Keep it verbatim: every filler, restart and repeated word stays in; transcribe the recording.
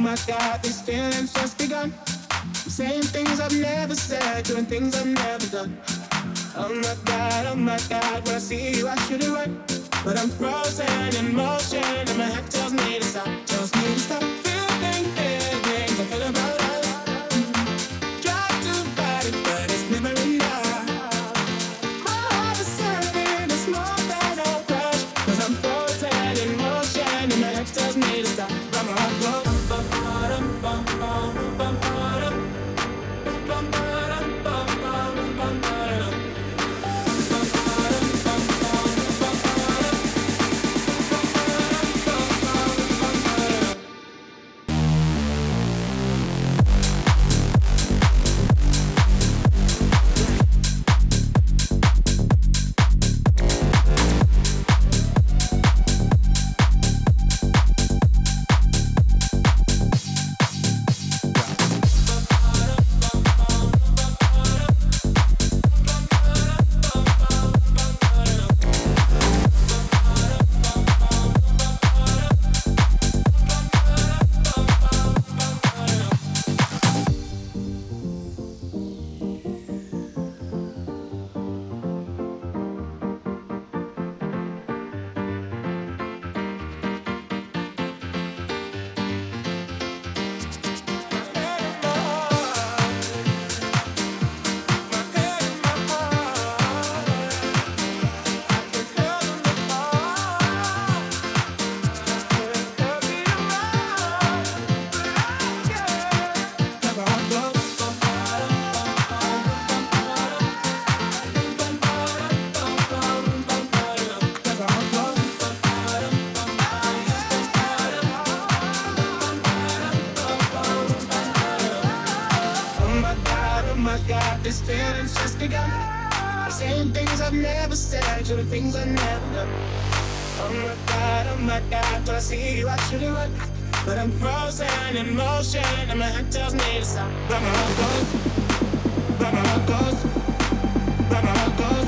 my God, these feelings just begun. I'm saying things I've never said, doing things I've never done. Oh my God, oh my God, when I see you I should it right, but I'm frozen in motion and my head tells me to stop, tells me to stop. Feeling feelings I feel about us. Try to fight it, but it's never enough. My heart is serving, it's more than a crush, cause I'm frozen in motion and my head tells me to stop. But my heart goes bum bum bum bum bum bum bum bum bum bum bum. This feeling's just begun. I'm saying things I've never said, doing things I've never done. Oh my God, oh my God, when I see you I should it right, but I'm frozen in motion and my head tells me to stop. But my heart goes, but my heart goes, but my heart goes.